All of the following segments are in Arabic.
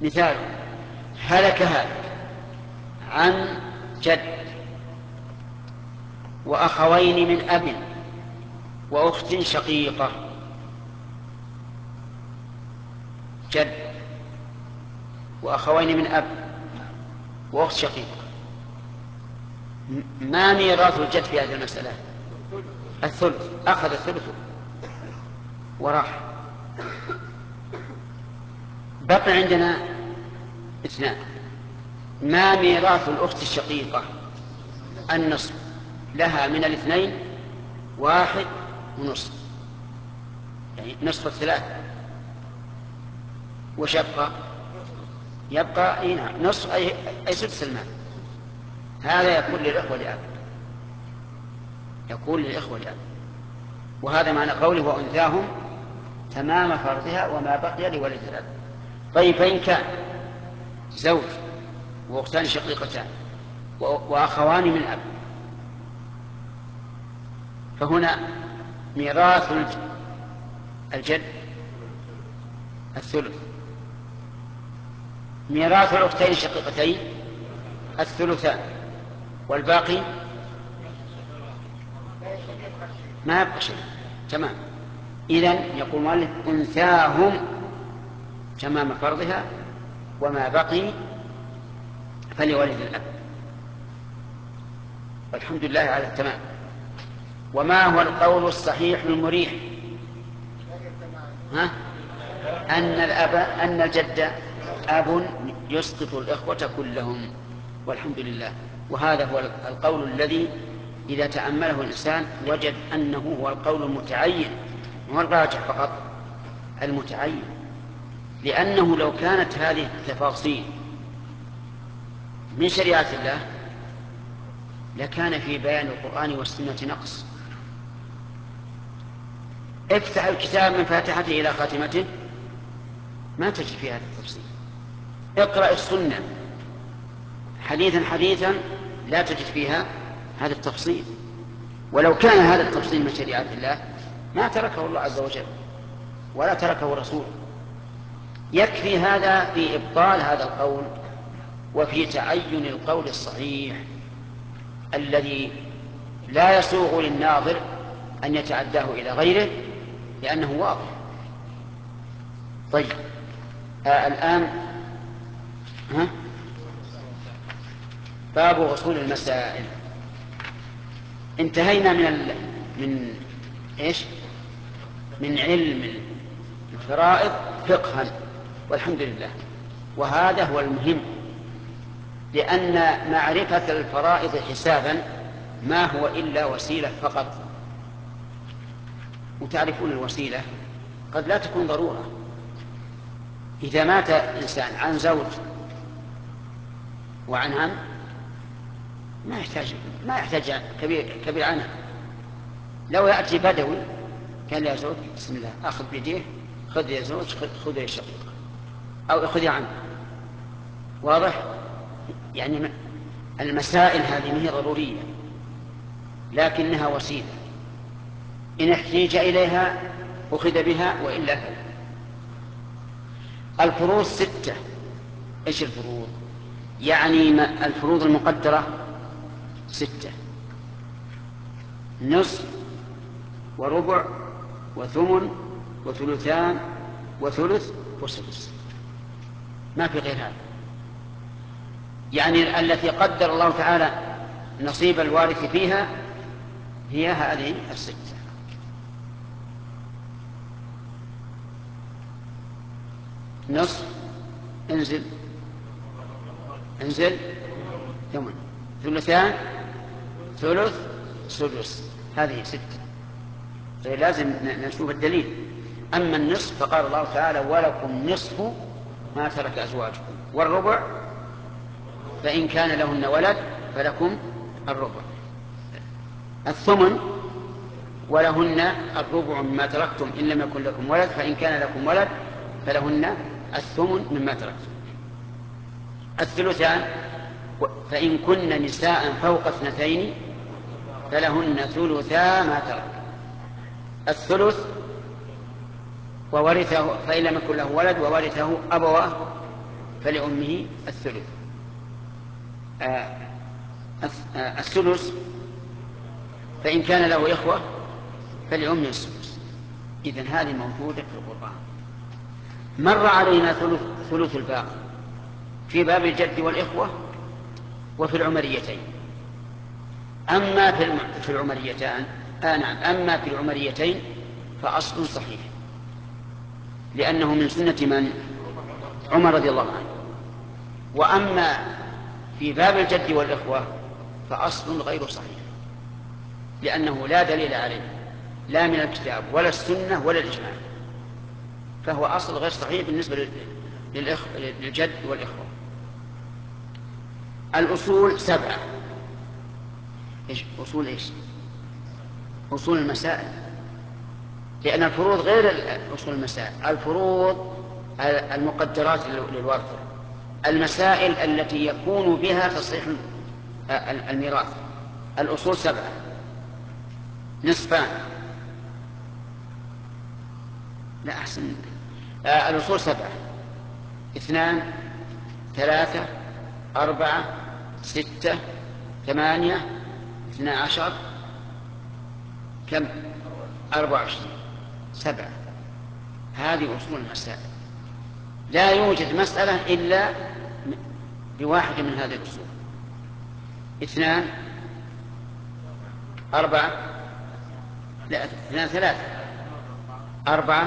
مثال: هلك هالك عن جد وأخوين من أب وأخت شقيقة. جد وأخوين من أب وأخت شقيقة. ما ميراث الجد في هذه المسألة؟ الثلث. أخذ الثلث وراح. بقي عندنا اثنان. ما ميراث الأخت الشقيقة؟ النصف. لها من الاثنين 1.5، يعني نصف الثلاث. وش يبقى نعم نصف، أي سدس المال. هذا يكون للإخوة لأب، يكون للإخوة لأب. وهذا معنى قوله وأنثاهم تمام فرضها وما بقي لولد الأب. طيب، فإن كان زوج وأختان شقيقتان وأخوان من أب، فهنا ميراث الجد الثلث. ميراث الأختين الشقيقتين الثلثان، والباقي ما يبقى شيء. تمام. إذن يقول مؤلف أنثاهم تمام فرضها وما بقي فلولد الأب. والحمد لله على التمام. وما هو القول الصحيح المريح؟ أن الجد أب يسقط الإخوة كلهم، والحمد لله. وهذا هو القول الذي إذا تأمله الإنسان وجد أنه هو القول المتعين، هو الراجح فقط، المتعين. لأنه لو كانت هذه التفاصيل من شريعة الله لكان في بيان القرآن والسنة نقص. افتح الكتاب من فاتحته إلى خاتمته ما تجد في هذا التفصيل. اقرأ السنة حديثا لا تجد فيها هذا التفصيل. ولو كان هذا التفصيل من شريعة الله ما تركه الله عز وجل ولا تركه رسوله. يكفي هذا في إبطال هذا القول وفي تعين القول الصحيح الذي لا يسوغ للناظر أن يتعداه إلى غيره لأنه واضح. طيب، الآن باب أصول المسائل. انتهينا من إيش؟ من علم الفرائض فقها، والحمد لله. وهذا هو المهم، لأن معرفة الفرائض حسابا ما هو إلا وسيلة فقط. وتعرفون الوسيلة قد لا تكون ضرورة. إذا مات إنسان عن زوج وعن عم ما يحتاج كبير عنه. لو يأتي بدوي كان يا زوج بسم الله أخذ بيديه، خذ يا زوج، خذ يا شقيق، أو خذ يا عم. واضح؟ يعني المسائل هذه هي ضرورية لكنها وسيلة، إن احتيج إليها أخذ بها وإلا فلا. الفروض 6. إيش الفروض؟ يعني الفروض المقدرة 6: نصف وربع وثمن وثلثان وثلث وسدس، ما في غير هذا. يعني التي قدر الله تعالى نصيب الوارث فيها هي هذه 6. نصف، انزل ثمن، ثلثان، ثلث، سدس، هذه 6. لازم نشوف الدليل. أما النصف فقال الله تعالى ولكم نصف ما ترك أزواجكم، والربع فإن كان لهن ولد فلكم الربع. الثمن ولهن الربع مما تركتم إن لم يكن لكم ولد، فإن كان لكم ولد فلهن الثمن مما تركتم. الثلثان فإن كن نساء فوق 2 فلهن ثلثا ما ترك. الثلث وورثه فإن لم يكن له ولد وورثه أبواه فلأمه الثلث. الثلث فإن كان له إخوة فلأمه السدس. إذن هذه موجودة في القرآن. مر علينا ثلث الباقي في باب الجد والإخوة وفي العمريتين. أما في العمريتين أما في العمريتين فأصل صحيح، لأنه من سنة من؟ عمر رضي الله عنه. وأما في باب الجد والإخوة فأصل غير صحيح، لأنه لا دليل عليه لا من الكتاب ولا السنة ولا الإجماع، فهو أصل غير صحيح بالنسبة للجد والإخوة. الأصول 7. أصول إيش؟ أصول المسائل، لأن الفروض غير أصول المسائل. الفروض المقدرات للورثة، المسائل التي يكون بها تصحيح الميراث. الأصول 7. نصفان، لا أحسن، الأصول 7: 2 3 4 6 8 12 كم؟ 24. 7. هذه أصول المسائل. لا يوجد مسألة إلا بواحدة من هذه الأصول. 2 4 لا 2 3 4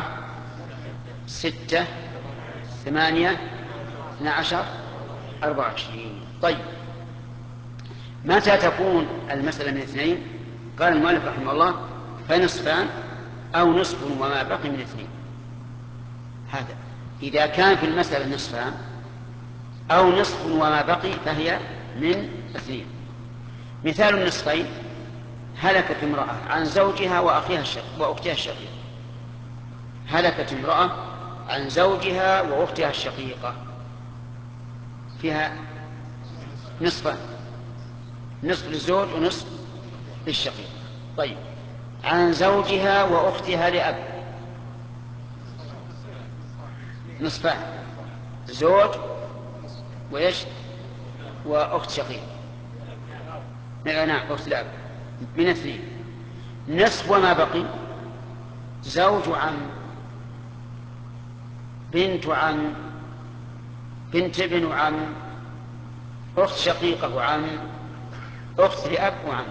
6 8 12 24. طيب، متى تكون المسألة من 2؟ قال المؤلف رحمه الله: فنصفان أو نصف وما بقي من 2. هذا إذا كان في المسألة نصفان أو نصف وما بقي فهي من 2. مثال النصفين: هلكت امرأة عن زوجها وأختها الشقيقة. هلكت امرأة عن زوجها وأختها الشقيقة، فيها نصفان: نصف للزوج ونصف للشقيق. طيب، عن زوجها وأختها لأب، نصفان: زوج وإيش؟ وأخت شقيق. نعم، أخت لأب، من 2. نصف وما بقي: زوج عم، بنت عم، بنت ابن عم، أخت شقيقة وعم، أخت لأب وعم.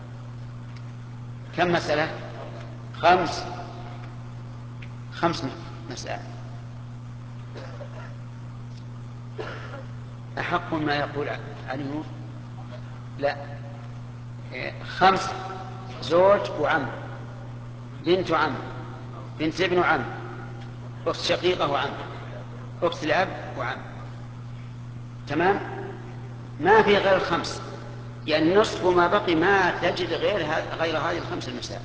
كم مسألة؟ 5 مسائل. أحق ما يقول علي نور؟ لا، 5: زوج وعم، بنت عم، بنت ابن عم، أخت شقيقة وعم، أخت لأب وعم. تمام؟ ما في غير 5، يعني نصف ما بقي ما تجد غير هذه ال5 المسائل.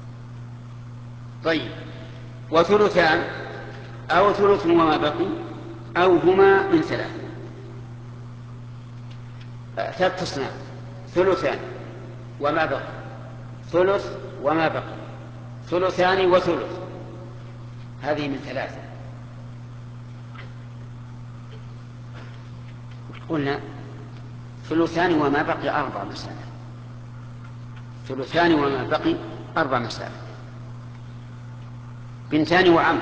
طيب، وثلثان أو ثلث وما بقي أو هما من 3. 3 أصناف: ثلثان وما بقي، ثلث وما بقي، ثلثان وثلث. هذه من 3. قلنا ثلثان وما بقي 4 مسائل. ثلثان وما بقي 4 مسائل: بنتان وعم،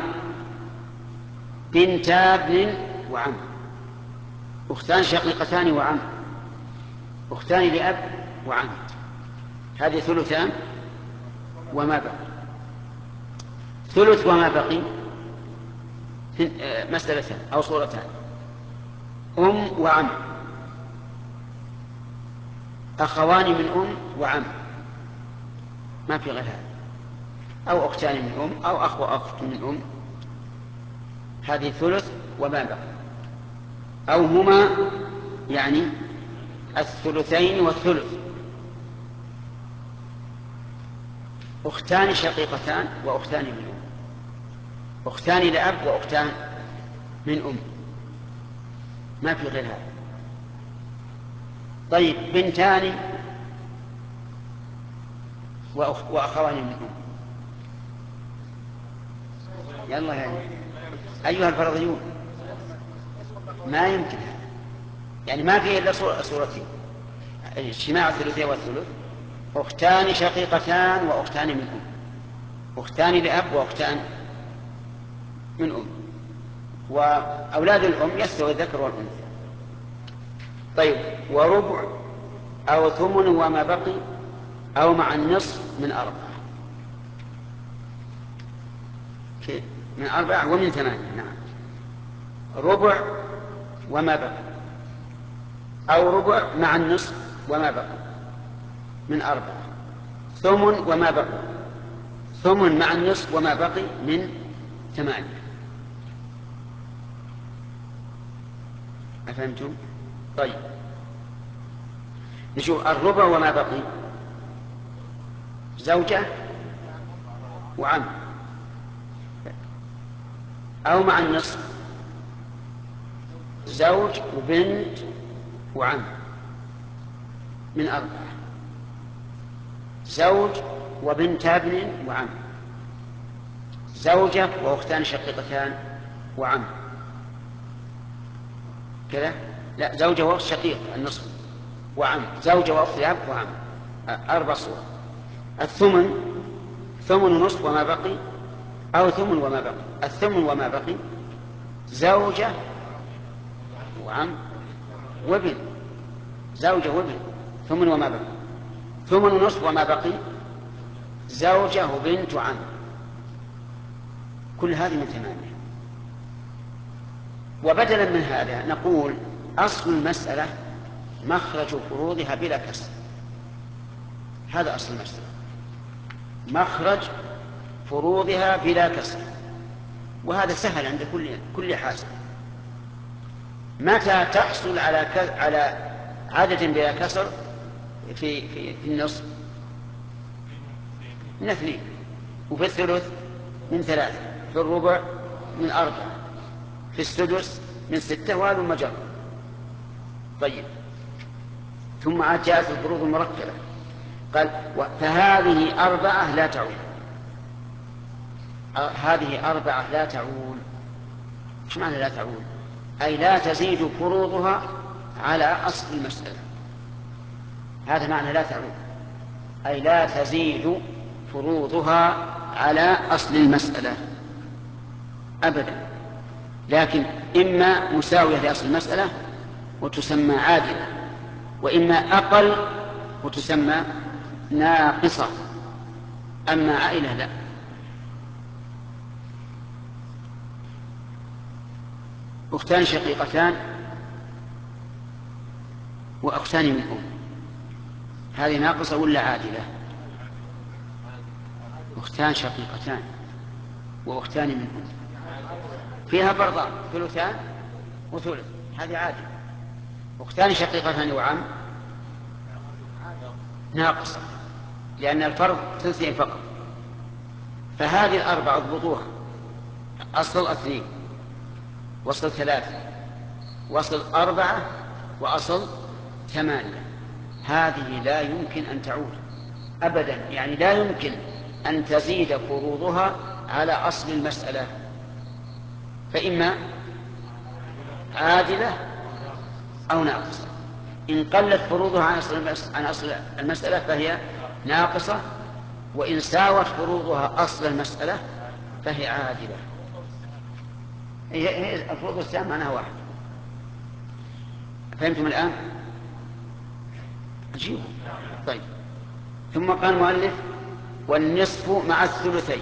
بنتا ابن وعم، أختان شقيقتان وعم، أختان لأب وعم. هذه ثلثان وما بقي. ثلث وما بقي مسألتان أو صورتان: أم وعم، أخوان من أم وعم، ما في غير هذا، أو أختان من أم أو أخ وأخت من أم. هذه ثلث وما بقي. أو هما يعني الثلثين والثلث: أختان شقيقتان وأختان من أم، أختان لأب وأختان من أم، ما في غير هذا. طيب، بنتان وأخوان من أم. يلا يعني أيها الفرضيون، ما يمكن هذا، يعني ما فيه إلا صورتين: اجتماع الثلثين والثلث، أختان شقيقتان وأختان من أم، أختان لأب وأختان من أم، وأولاد الأم يستوي الذكر والأنثى. طيب، وربع أو ثمن وما بقي أو مع النصف من 4. كيف؟ من 4 ومن 8. نعم، ربع وما بقي، أو ربع مع النصف وما بقي من 4، ثمن وما بقي، ثمن مع النصف وما بقي من 8. أفهمتم؟ طيب، نشوف الربع وما بقي: زوجة وعم، أو مع النصف: زوج وبنت وعم من 4، زوج وبنت ابن وعم، زوجة وأختان شقيقتان وعم. كذا؟ لا، زوجة وأخت شقيق النصف وعم، زوجة وأخت الأب وعم. 4 صور. الثمن: ثمن نصف وما بقي، أو ثمن وما بقي. الثمن وما بقي: زوجة وعم وابن، زوجة وابن، ثمن وما بقي. ثمن نصف وما بقي: زوجة وبنت وعم. كل هذه من 8. وبدلا من هذا نقول أصل المسألة مخرج فروضها بلا كسر. هذا أصل المسألة، مخرج فروضها بلا كسر، وهذا سهل عند كل حاسب. متى تحصل على عدد بلا كسر في النصف؟ من 2، وفي الثلث من 3، في الربع من 4، في السدس من 6، وهذا المجرد. طيب، ثم جاءت الفروض المركبة، قال: فهذه 4 لا تعول. هذه 4 لا تعول. ايش معنى لا تعول؟ أي لا تزيد فروضها على أصل المسألة. هذا معنى لا تعول، أي لا تزيد فروضها على أصل المسألة أبدا، لكن إما مساوية لأصل المسألة وتسمى عادلة، وإما أقل وتسمى ناقصة. أما عائلة لا. أختان شقيقتان وأختان من أم، هذه ناقصة ولا عادلة؟ أختان شقيقتان وأختان من أم فيها فرضان: ثلثان وثلث، هذه عادلة. أختان شقيقتان وعم ناقصة، لأن الفرض ثلثين فقط. فهذه 4 اضبطوها: أصل 2، وأصل 3، وأصل 4، وأصل 8. هذه لا يمكن أن تعود أبدا، يعني لا يمكن أن تزيد فروضها على أصل المسألة، فإما عادلة أو ناقصة. إن قلت فروضها عن أصل المسألة فهي ناقصة، وإن ساوت فروضها أصل المسألة فهي عادلة. هي الفروض والسهم معناها واحد. فهمتم الآن؟ أجيبوا. طيب، ثم قال المؤلف: والنصف مع الثلثين.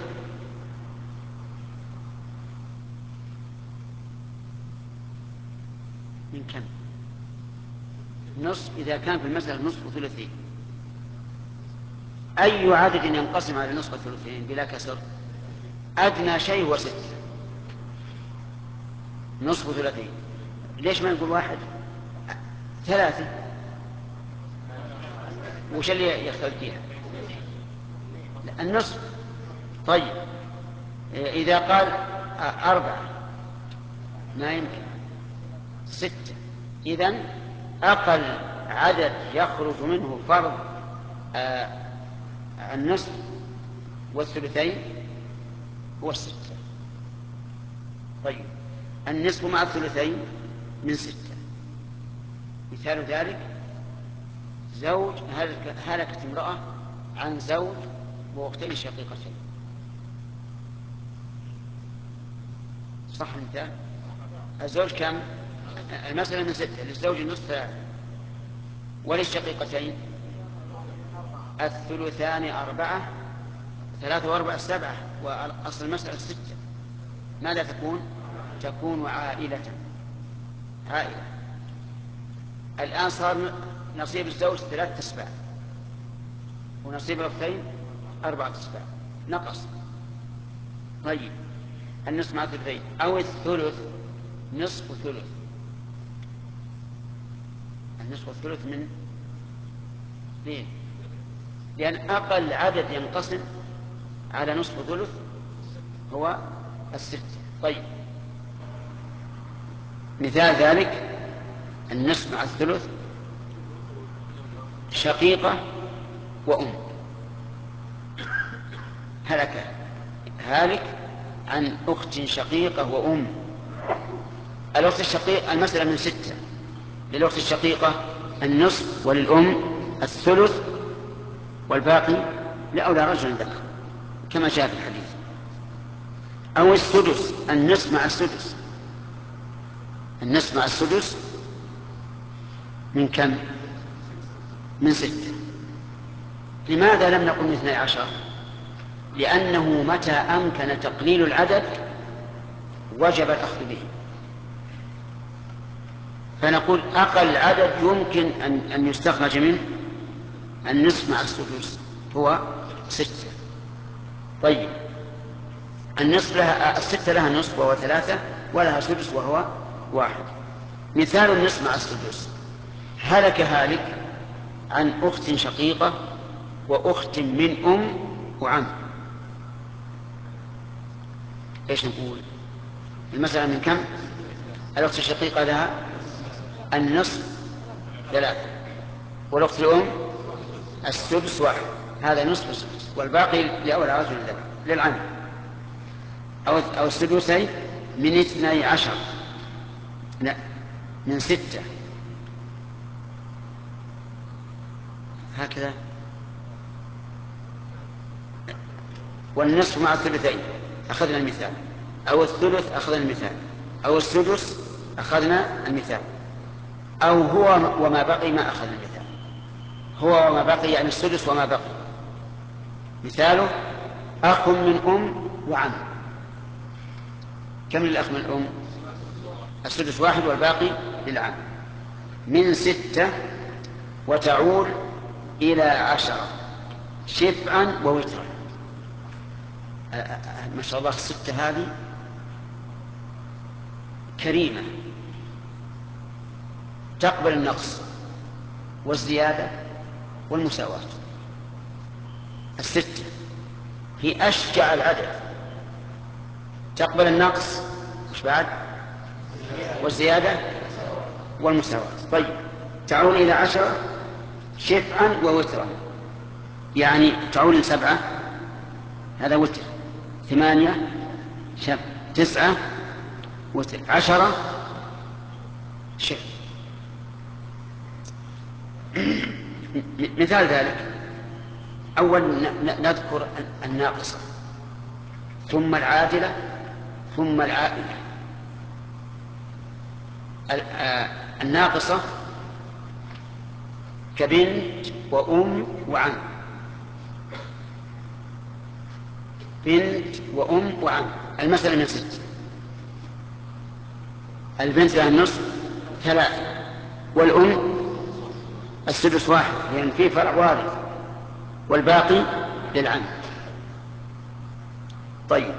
من كم؟ نصف إذا كان في المسألة نصف وثلثين. أي عدد ينقسم على نصف الثلثين بلا كسر؟ أدنى شيء هو 6. نصف وثلثين. ليش ما نقول 1؟ 3. وش اللي يختلف فيها؟ النصف. طيب، إذا قال 4 ما يمكن. 6. إذن أقل عدد يخرج منه فرض النصف والثلثين هو 6. طيب، النصف مع الثلثين من 6. مثال ذلك زوج هلكت امرأة عن زوج وأختين شقيقتين. صح المثال؟ الزوج كم؟ المسألة من 6، للزوج النصف 3، وللشقيقتين الثلثان 4، 3 و4 7، وأصل المسألة 6. ماذا تكون؟ تكون عائلة. الآن صار نصيب الزوج 3 أسباع، ونصيب الأختين 4 أسباع، نقص. طيب النصف مع ثلثين، أو الثلث، نصف وثلث. النصف والثلث من 2، لأن أقل عدد ينقسم على نصف وثلث هو 6. طيب مثال ذلك النصف مع الثلث شقيقة وأم. هالك عن أخت شقيقة وأم. الأخت الشقيقة المسألة من 6، للأخت الشقيقة النصف، وللأم الثلث، والباقي لأولى رجل ذكر كما جاء في الحديث. أو السدس، النصف مع السدس. النصف مع السدس من كم؟ من 6. لماذا لم نقل من 12؟ لأنه متى أمكن تقليل العدد وجب الأخذ به، فنقول أقل عدد يمكن أن يستخرج منه النصف مع السدس هو 6. طيب النصف لها 6 لها نصف وهو 3، ولها سدس وهو 1. مثال النصف مع السدس: هلك هالك عن أخت شقيقة وأخت من أم وعم. ايش نقول؟ المسألة من كم؟ الأخت الشقيقة لها النصف 3، والأخت الأم السدس 1، هذا نصف السدس، والباقي لأولى رجل ذكر للعم. أو السدسين من 12، لا من 6، هكذا. والنصف مع الثلثين أخذنا المثال، أو الثلث أخذنا المثال، أو السدس أخذنا المثال، أو هو وما بقي ما أخذنا المثال. هو وما بقي يعني السدس وما بقي. مثاله أخ من أم وعم. كم للأخ من الأم؟ السدس 1 والباقي للعم. من 6 وتعود إلى 10 شفعا ووترا. ما شاء الله 6 هذه كريمة، تقبل النقص والزيادة والمساواة. 6 هي أشجع العدد، تقبل النقص وش بعد؟ والزيادة والمساواة. طيب تعود إلى 10 شفعا ووترا، يعني تعود إلى 7 هذا وتر، 8 شفع، 9 وتر، 10 شفع. مثال ذلك: أول نذكر الناقصة، ثم العادلة، ثم العائلة. الناقصة كبنت وأم وعم. بنت وأم وعم، المسألة من 6. البنت لها النصف 3، والأم السدس 1 لأن فيه فرع وارث، والباقي للعم. طيب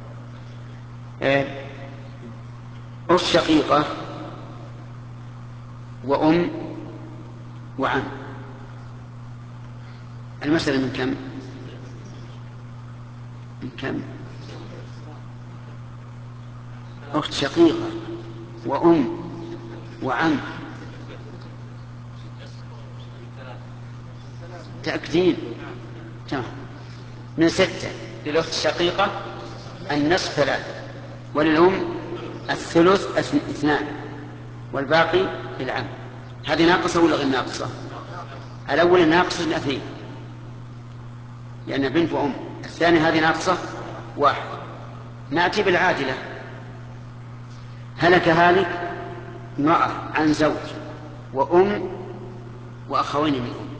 أخت شقيقة وأم وعم، المسألة من كم؟ من كم؟ أخت شقيقة وأم وعم، تأكدين تمام. من 6 للأخت الشقيقة النصف 3، وللأم الثلث 2، والباقي للعم. هذه ناقصة ولا غير ناقصة؟ الأول ناقصة 2 لأن بنت وأم. الثاني هذه ناقصة 1. نأتي بالعادلة. هلك هالك امرأة عن زوج وأم وأخوين من أم.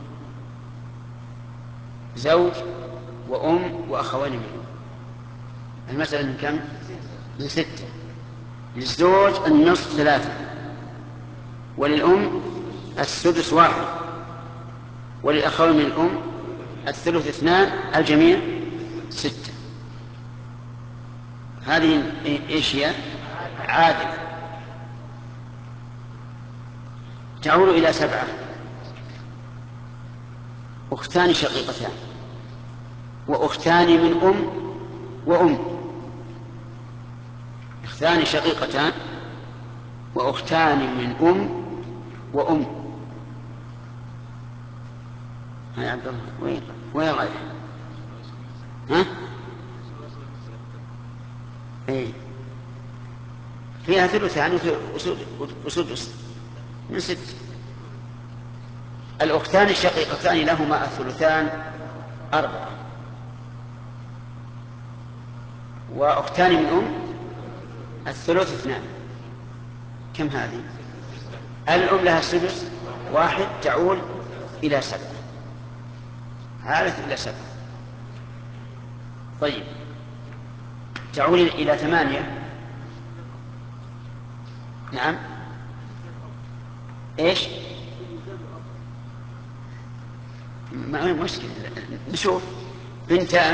زوج وأم وأخوين من أم. المسألة من كم؟ من 6. للزوج النصف 3 وللأم السدس 1 وللأخوين من الأم الثلث 2 الجميع 6. هذه إيش هي؟ عادل. تعود إلى 7. أختان شقيقتان وأختان من أم وأم. أختان شقيقتان وأختان من أم وأم. يا عبد الله وين رايح؟ ها؟ إيه فيها ثلثان وسدس من 6. الأختان الشقيقتان لهما الثلثان 4 وأختان من أم الثلث 2. كم هذه؟ الأم لها السدس 1 تعول إلى 7. عالت إلى 7. طيب تعول إلى 8. نعم إيش؟ ما هي مشكلة. نشوف. بنتان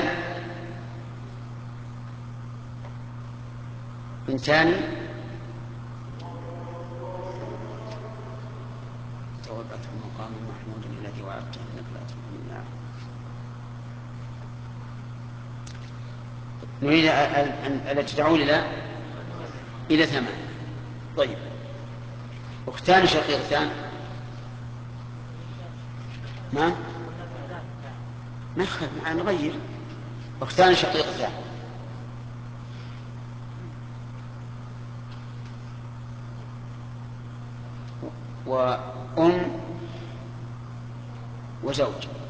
توقفت مقام محمود الذي وعدته انك لا تؤمن معه. نريد التي تعود إلى 8. طيب أختان شقيقتان ما يخالف نغير. أختان شقيقتان وأم وزوج.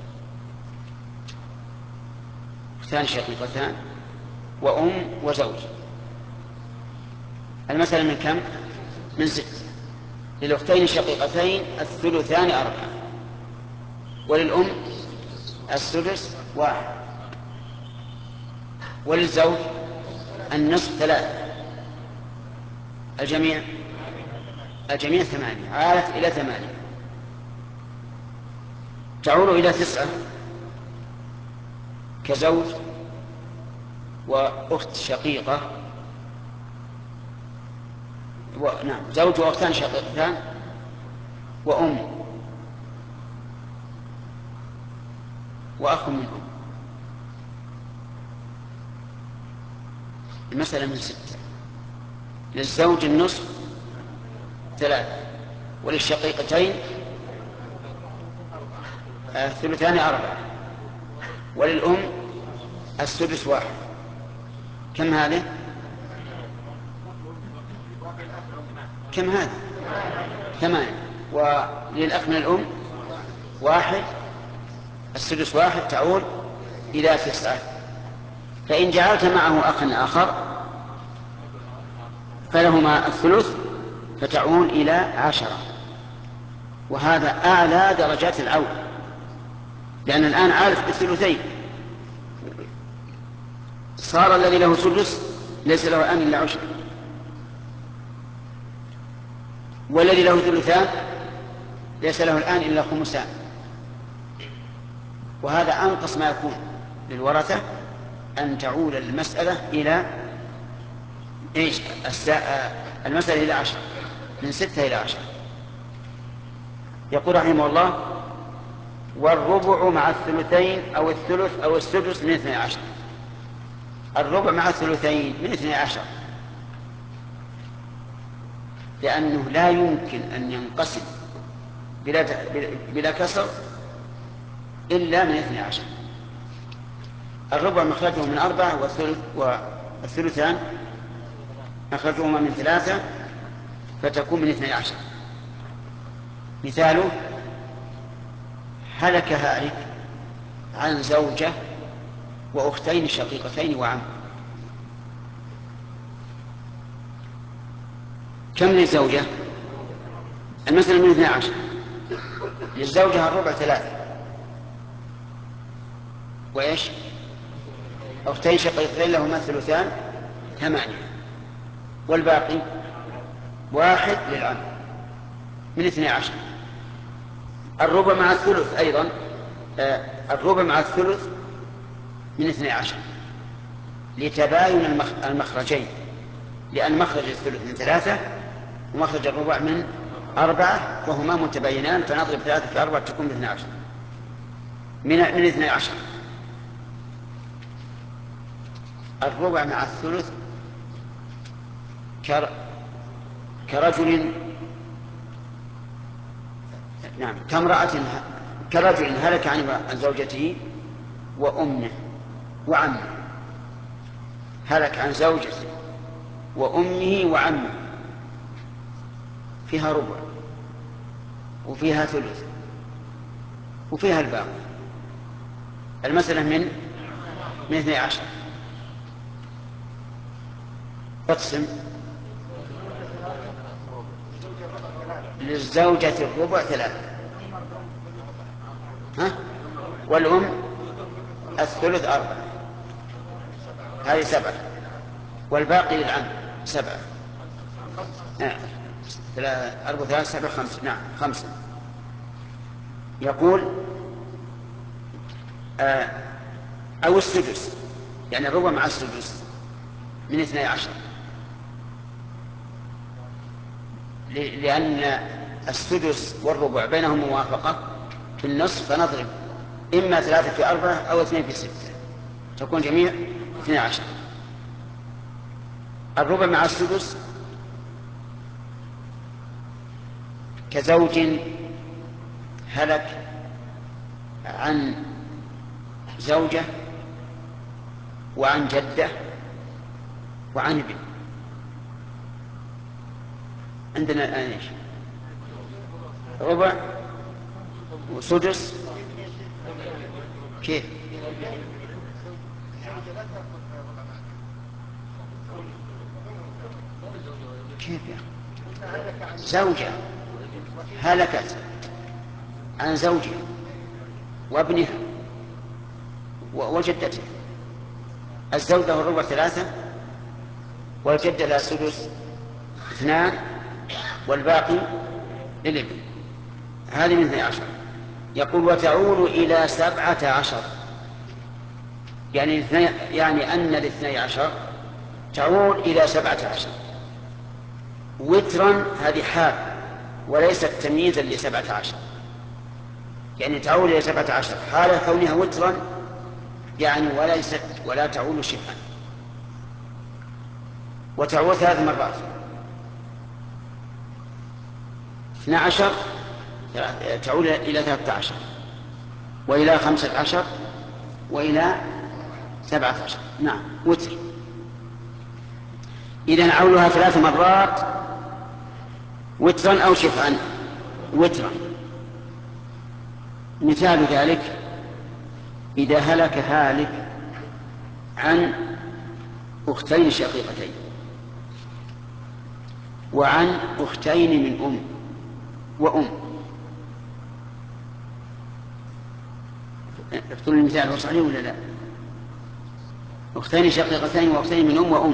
أختان شقيقتان وأم وزوج. المسألة من كم؟ من 6. للأختين الشقيقتين الثلثان 4 وللأم السدس 1 وللزوج النصف 3 الجميع 8. عالت إلى 8. تعود إلى 9 كزوج وأخت شقيقة نعم زوج وأختان شقيقتان وأم وأخ من أم. المسألة من 6. للزوج النصف 3 وللشقيقتين الثلثان 4 وللأم السدس 1. كم هذه؟ كم هذه؟ 8. وللأخ من الأم 1 السدس 1 تعود إلى 9. فإن جعلت معه أخا آخر فلهما الثلث فتعود إلى 10. وهذا أعلى درجات العول لأن الآن عارف بالثلثين. صار الذي له سدس ليس له الآن إلا 10 والذي له ثلثان ليس له الآن إلا 5. وهذا أنقص ما يكون للورثة أن تعود المسألة إلى إيش؟ المسألة إلى 10 من 6 إلى 10. يقول رحمه الله والربع مع الثلثين أو الثلث أو السدس من 12. الربع مع الثلثين من 12 لأنه لا يمكن أن ينقسم بلا كسر إلا من 12. الربع مخرجه من 4 والثلثان مخرجهما من 3 فتكون من 12. مثاله: هلك هالك عن زوجة وأختين شقيقتين وعم. كم للزوجة؟ المسألة من 12. للزوجة الربع 3، وإيش؟ أختين شقيقتين لهما الثلثان 8، والباقي 1 للعم من 12. الربع مع الثلث أيضا، الربع مع الثلث من 12 لتباين المخرجين، لأن مخرج الثلث من 3 ومخرج الربع من 4، وهما متباينان، فنضرب 3 في 4 تكون 12 من 12. الربع مع الثلث كرجل، نعم، كرجل هلك عن زوجته وأمه وعمه. هلك عن زوجته وأمه وعمه، فيها ربع وفيها ثلث وفيها الباقي. المسألة من 12. اقسم. للزوجة الربع 3، والأم الثلث 4، هذه 7، والباقي للعم 7. 4 3 7 5، نعم 5. يقول أو السدس، يعني الربع مع السدس من 12، لأن السدس والربع بينهم موافقة في النصف، فنضرب إما 3 في 4 أو 2 في 6، تكون جميع 12. الربع مع السدس كزوج هلك عن زوجة وعن جدة وعن ابن. عندنا الآن ايش؟ ربع وسدس. كيف؟ كيف يا أخي؟ زوجة هلكت عن زوجها وابنها وجدتها، الزوجة له الربع 3، والجدة لها السدس 2، والباقي للابن. هذه من 12. يقول وتعول إلى 17، يعني أن ل12 تعول إلى 17 وترا. هذه حال وليست تمييزا ل17، يعني تعول إلى 17 حال كونها وترا، يعني ولا تعول شبها. وتعول 3 مرات: 12 تعول إلى 13 وإلى 15 وإلى 17. نعم وتر. إذن عولها 3 مرات وترا أو شفعا. وترا. مثال ذلك: إذا هلك هالك عن أختين شقيقتين وعن أختين من أم وأم. اكتبوا المثال، هو صحيح ولا لا؟ أختين شقيقتين وأختين من أم وأم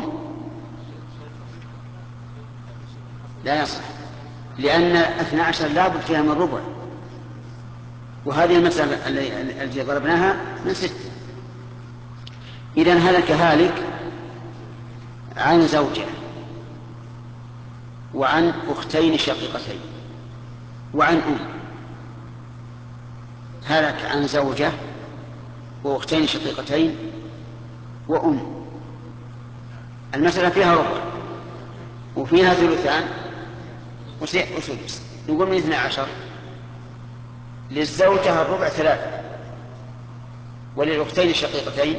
لا يصح، لأن 12 لا بد فيها من ربع، وهذه المسألة التي ضربناها من 6. إذن هلك هالك عن زوجة وعن أختين شقيقتين وعن أم. هلك عن زوجة وأختين شقيقتين وأم. المسألة فيها ربع وفيها ثلثان وسدس. نقول من 12. للزوجة الربع 3، وللأختين الشقيقتين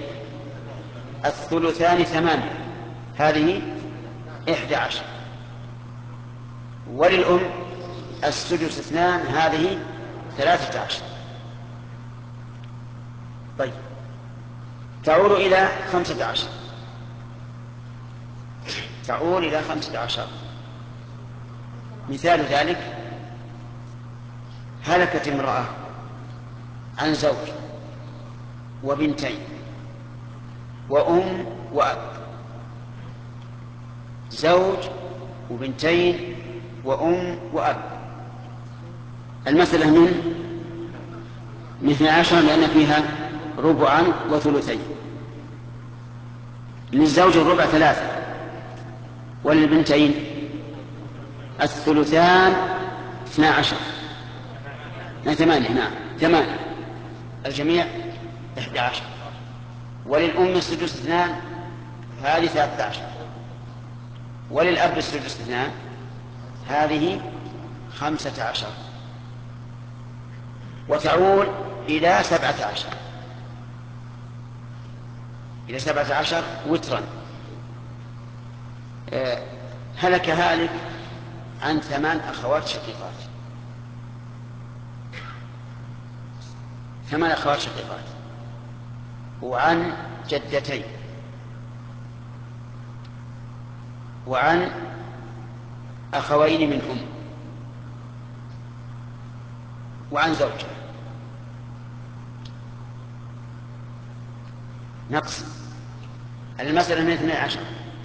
الثلثان 8، هذه 11. وللأم السدس 2، هذه 13. طيب تعود إلى 15. تعود إلى 15. مثال ذلك: هلكت امرأة عن زوج وبنتين وأم وأب. زوج وبنتين وأم وأب. المسألة من 12 لأن فيها ربعا وثلثين. للزوج الربع 3، وللبنتين الثلثان 12، 8. نعم 8، الجميع 11. وللأم السدس 2، هذه 13. وللأب السدس 2، هذه 15. وتعول إلى 17. إلى 17 وترا. هلك هالك عن 8 أخوات شقيقات. 8 أخوات شقيقات، وعن جدتين، وعن أخوين من أم، وعن زوجة. نقص المسألة من 12.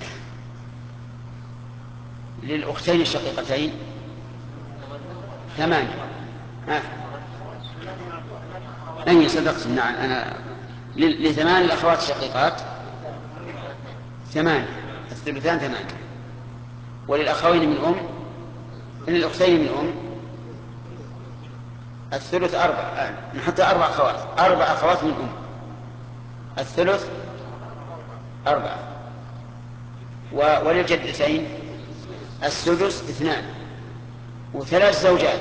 للأختين الشقيقتين 8. أي صدقت. نعم أنا ل8 الأخوات الشقيقات 8، الثلثان 8. وللأخوين من أم، للأختين من أم الثلث 4. نحط 4 أخوات، 4 أخوات من أم، الثلث 4. وللجدتين السدس 2، وثلاث زوجات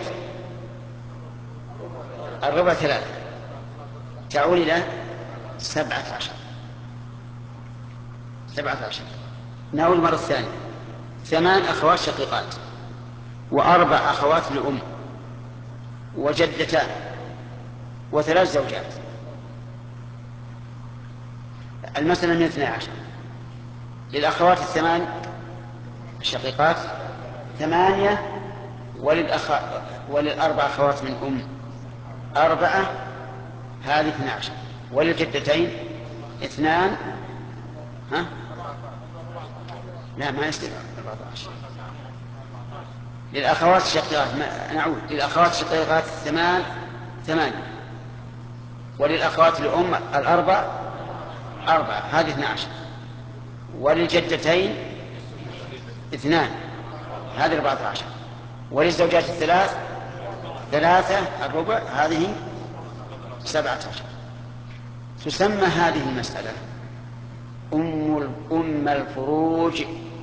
الربع 3، تعود إلى 17. 17. نعود مرة ثانية: 8 أخوات شقيقات، و4 أخوات لأم، وجدتان، وثلاث زوجات. المسألة من 12. للأخوات 8 الشقيقات 8، وللأربع أخوات من أم 4، هذه 12. وللجدتين 2. لا ما يصير 14. للأخوات الشقيقات نعود للأخوات الشقيقات 8، وللأخوات الأم 4، هذه 12. وللجدتين 2، هذه 14. وللزوجات 3 الربع، هذه 17. تسمى هذه المسألة أم الفروج.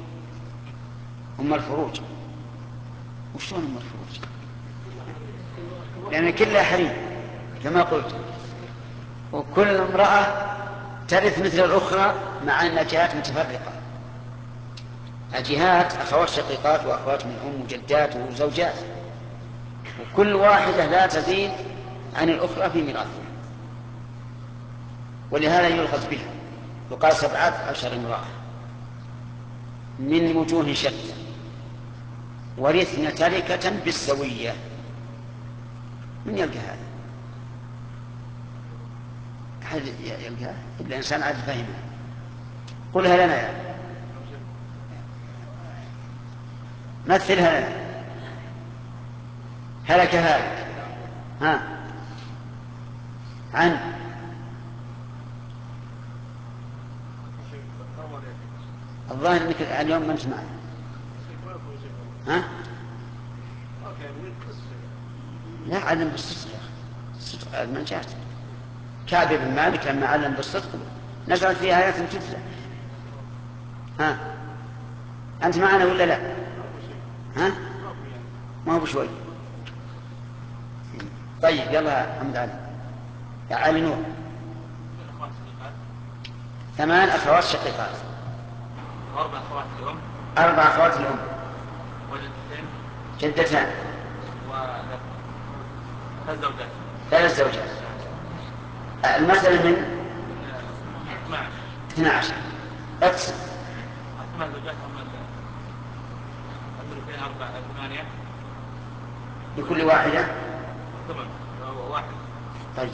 أم الفروج. وشون أم الفروج؟ لأن كلها حريم كما قلت، وكل امرأة ترث مثل الأخرى، مع أن جهات متفرقة. الجهات أخوات شقيقات وأخوات من أم وجدات وزوجات، وكل واحدة لا تزيد عن الأخرى في ميراثها، ولهذا يلغز بها. وقال 17 امرأة من وجوه شتى ورثن تركة بالسوية. من يلقى هذا؟ أحد يلقاه إلا إنسان عاد فهمه. قلها لنا يعني. مثلها لنا. هلك هالك عن الظاهر انك اليوم ما انت معنا. لا علم بالصدق يا اخي. الصدق المنجات. كعب بن مالك لما علم بالصدق نزلت فيها آيات تتلى. أنت معنا ولا لا؟ ما هو بشوي. طيب يلا حمد علي يا علي نور. 8 أخوات شقيقات، 4 أخوات لأم، 4 أخوات لأم، وللأختين جدتان وثلاث ثلاث زوجات. المسألة من 12. اقسم. 8 زوجات هم الثلثين 8 لكل واحدة 8 واحد. طيب.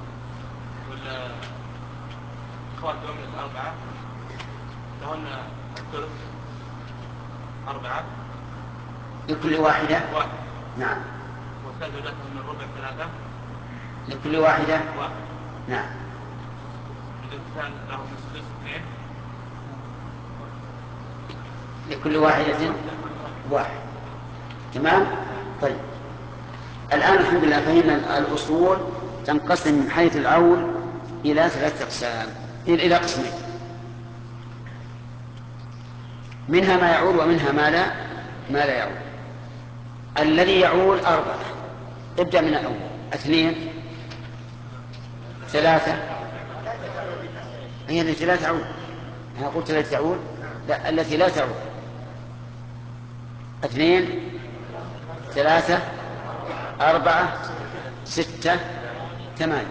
والأخوات من 4 لهن الثلث 4 لكل واحدة واحد. نعم. والثلاث زوجات من الربع 3 لكل واحدة واحد. نعم. الإنسان له السدس 2 لكل واحدة واحد. تمام. طيب الآن الحمد لله فهمنا الأصول تنقسم من حيث العول إلى 3 أقسام، إلى قسمين، منها ما يعول ومنها ما لا يعول. الذي يعول 4. ابدأ من الأول. 2 3. هي التي لا تعول. أنا قلت التي تعول، لا التي لا تعول. 2 3 4 6 8.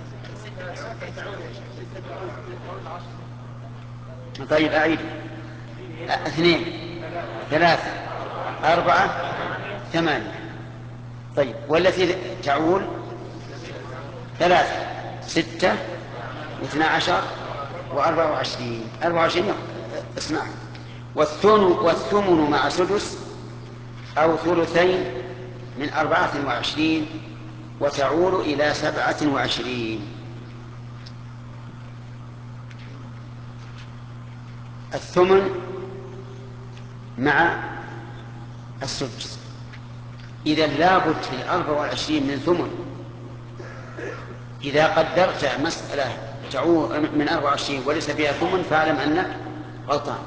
طيب أعيد. 2 3 4 8. طيب والتي تعول 3 6 12 و24. 24 اسمع. والثمن مع سدس أو ثلثين من 24 وتعول إلى 27. الثمن مع السدس. إذا لابد في 24 من ثمن. إذا قدرت مسألة تعول من 24 وليس فيها ثمن فاعلم أنك غلطان.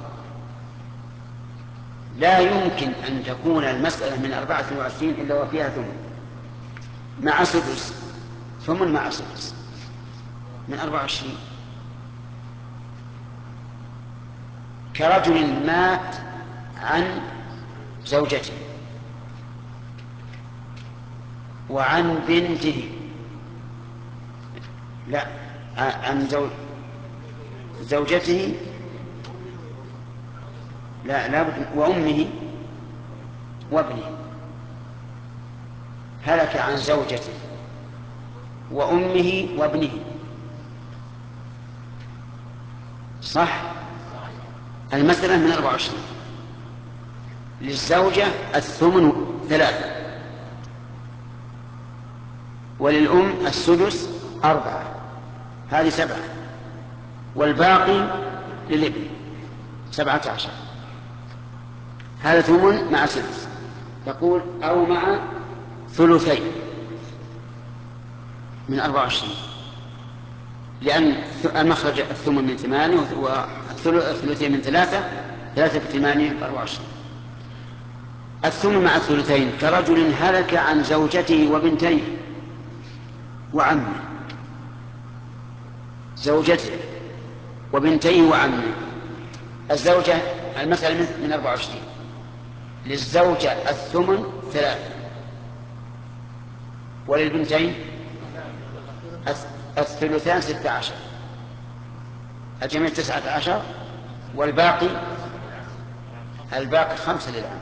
لا يمكن أن تكون المسألة من 24 إلا وفيها ثمن مع سدس. ثمن مع سدس من 24. كرجل مات عن زوجته وعن بنته، لا عن زوجته، لا وأمه وابنه. هلك عن زوجته وأمه وابنه، صح؟ المسألة من 24. للزوجة الثمن 3 وللأم السدس 4. هذه 7 والباقي للابن 17. هذا ثمن مع سدس. يقول أو مع ثلثين من 24 لأن المخرج الثمن من 8 والثلثين من 3 8 24. الثمن مع الثلثين كرجل هلك عن زوجته وبنتيه وعمه. زوجته وبنتيه وعمه. الزوجة المسألة من 24. للزوجة الثمن 3 وللبنتين الثلثان 16. الجميع 19 والباقي 5 للعم.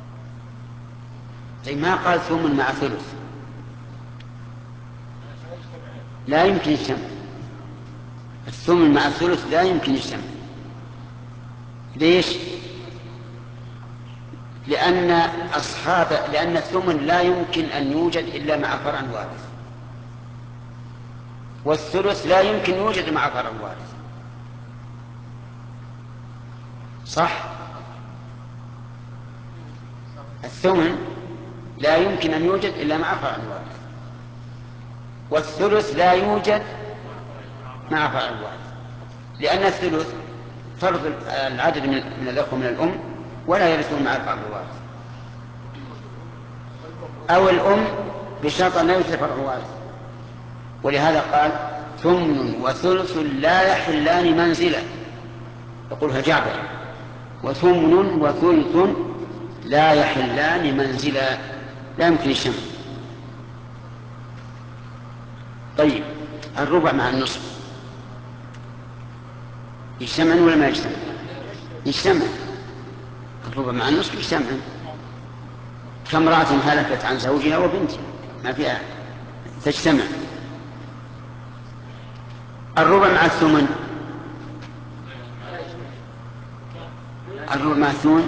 زي ما قال ثمن مع ثلث لا يمكن يجتمع. الثمن مع الثلث لا يمكن يجتمع. ليش؟ لأن الثمن لا يمكن أن يوجد إلا مع فرع وارث، والثلث لا يمكن يوجد مع فرع وارث، صح؟ الثمن لا يمكن أن يوجد إلا مع فرع وارث، والثلث لا يوجد مع فرع وارث، لأن الثلث فرض العدد من الأخوة من الأم ولا يرثون مع الفرع الوارث، أو الأم بشرط أن لا يوجد فرع وارث. ولهذا قال ثمن وثلث لا يحلان منزلا، يقولها جعبر. وثمن وثلث لا يحلان منزلا، لا يمكن الشمع. طيب الربع مع النصف يجتمع ولا ما يجتمع؟ يجتمع. الربع مع النصف يجتمع. كامرأة هلكت عن زوجها وبنتها ما فيها تجتمع. الربع مع الثمن، الربع مع الثمن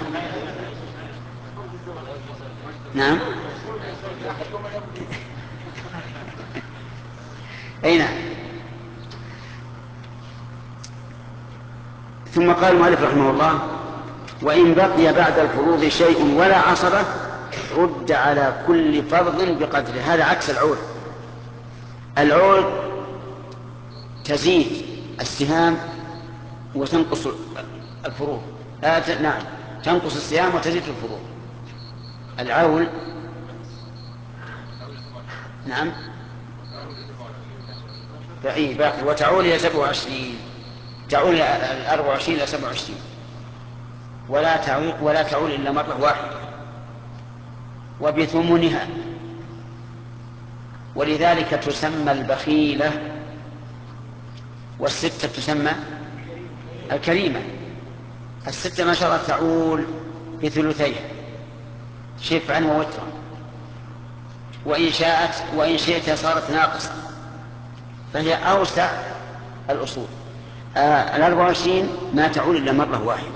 نعم أي نعم. ثم قال المؤلف رحمه الله: وإن بقي بعد الفروض شيء ولا عصبة رد على كل فرض بقدره. هذا عكس العول. العول تزيد السهام وتنقص الفروض. نعم، تنقص السهام وتزيد الفروض. العول نعم باقي وتعول إلى 27، تعول 24 إلى 27، ولا تعول إلا مرة واحدة وبثمنها. ولذلك تسمى البخيلة، والستة تسمى الكريمة. الستة ما شاء الله تعول بثلثيها شفعا ووترا، وإن شئت صارت ناقصة، فهي أوسع الأصول. 24 ما تعول إلا مرة واحدة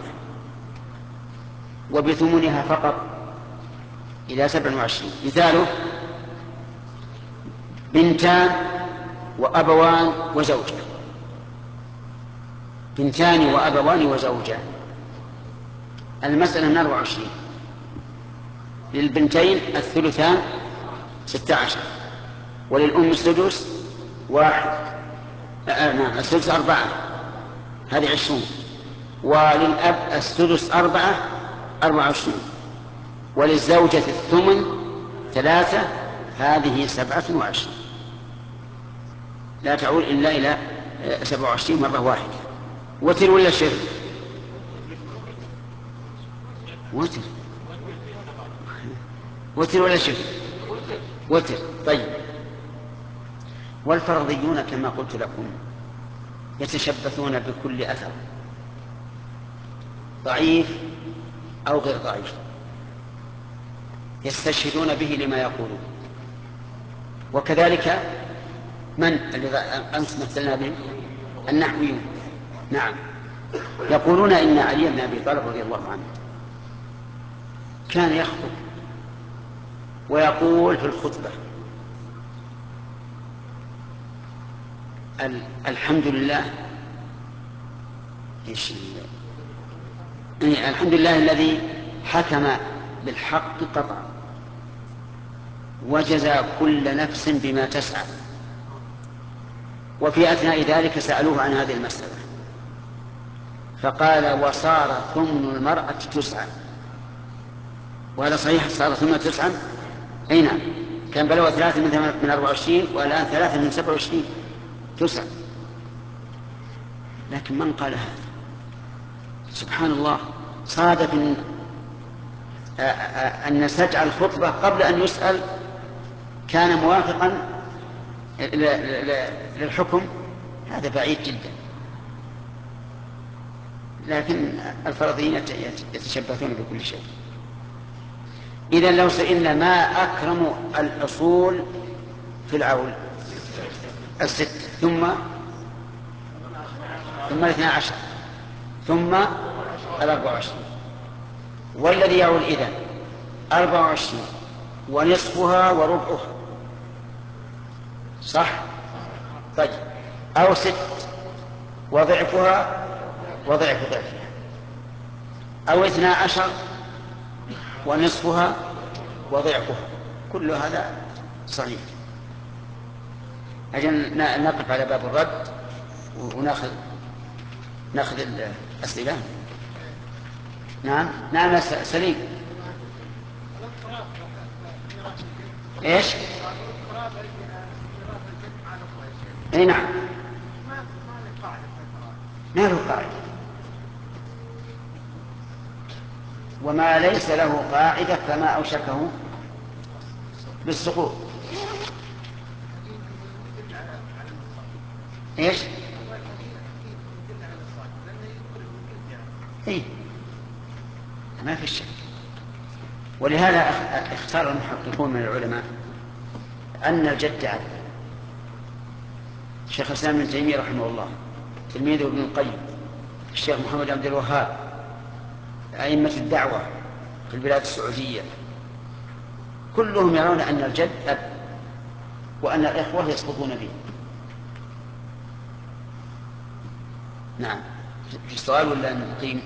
وبثمنها فقط إلى 27. مثاله: بنتان وأبوان وزوجة. بنتان وأبوان وزوجة، المسألة من 24. للبنتين الثلثان 16، وللأم السدس 1. نعم السدس 4، هذه 20، وللأب السدس 24، وللزوجة الثمن 3، هذه 27. لا تعول إلا إلى 27 مرة واحدة. وتر ولا شر؟ وتر. وتر ولا شر؟ وتر. طيب. والفرضيون كما قلت لكم يتشبثون بكل أثر، ضعيف أو غير ضعيف، يستشهدون به لما يقولون. وكذلك من الذي أمس مثلنا به؟ النحويون. نعم، يقولون إن علي بن أبي طالب رضي الله عنه كان يخطب ويقول في الخطبة: الحمد لله الحمد لله الذي حكم بالحق قطعا وجزى كل نفس بما تسعى. وفي أثناء ذلك سألوه عن هذه المسألة فقال: وصار ثمن المرأة 9. وهذا صحيح، صار ثمن 9. أي نعم، كان بلغ 3 من 24 والآن 3 من 27، 9. لكن من قال هذا؟ سبحان الله، صادف أن سجع الخطبة قبل أن يسأل كان موافقا للحكم. هذا بعيد جدا. لكن الفرضيين يتشبثون بكل شيء. إذن لو سئلنا ما أكرم الأصول في العول؟ 6، ثم 12، ثم 24. والذي يعول إذن 24 ونصفها وربعها، صح؟ طيب، أو 6 وضعفها وضعف ضعفها، أو 12 ونصفها وضعفها، كل هذا صحيح. أجل نقف على باب الرد ونأخذ الأسئلة. نعم نعم سليم. ايش؟ اي نعم، ما له قاعدة. وما ليس له قاعدة فما أوشكه بالسقوط. إيش؟ إيه؟ ما في شك. ولهذا اختار المحققون من العلماء أن الجد عدل. الشيخ الإسلام ابن تيمية رحمه الله، تلميذه ابن القيم، الشيخ محمد عبد الوهاب، أئمة الدعوة في البلاد السعودية، كلهم يرون أن الجد أب، وأن الإخوة يسقطون به. نعم. في السؤال ولا نقيم؟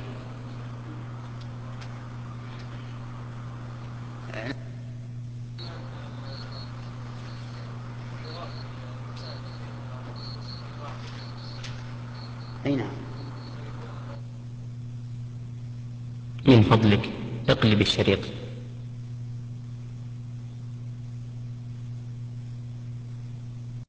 أي نعم. من فضلك اقلب الشريط.